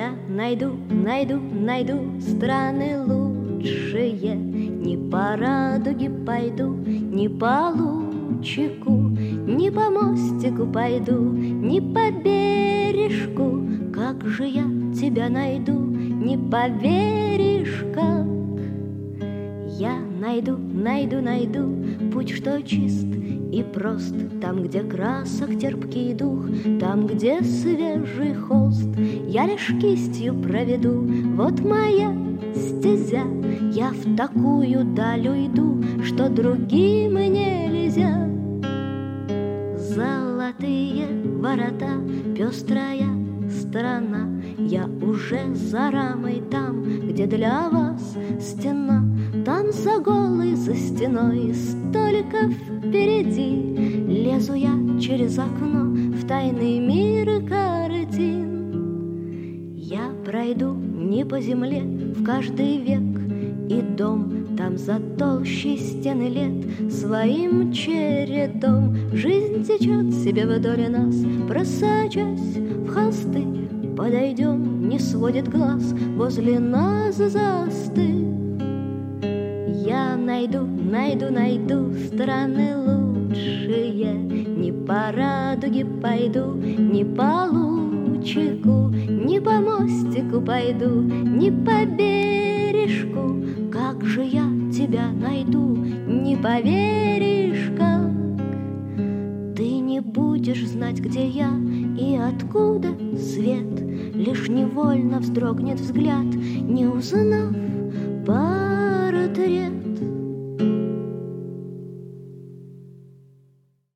Я найду страны лучшие. Не по радуге пойду, не по лучику, не по мостику пойду, не по бережку. Как же я тебя найду, не поверишь как. Я найду путь, что чист и прост, там, где красок терпкий дух, там, где свежий холст. Я лишь кистью проведу, вот моя стезя. Я в такую даль уйду, что другим нельзя. Золотые ворота, пестрая страна. Я уже за рамой там, где для вас стена. Там за голой, за стеной, столько впереди. Лезу я через окно в тайный мир картин. Я пройду не по земле в каждый век и дом. Там за толщей стены лет своим чередом жизнь течет себе вдоль нас, просочась в холсты. Подойдем, не сводит глаз, возле нас застыв. Я найду страны лучшие. Не по радуге пойду, не по лучику, не по мостику пойду, не по бережку. Как же я тебя найду, не поверишь как. Ты не будешь знать, где я и откуда свет. Лишь невольно вздрогнет взгляд, не узнав портрет.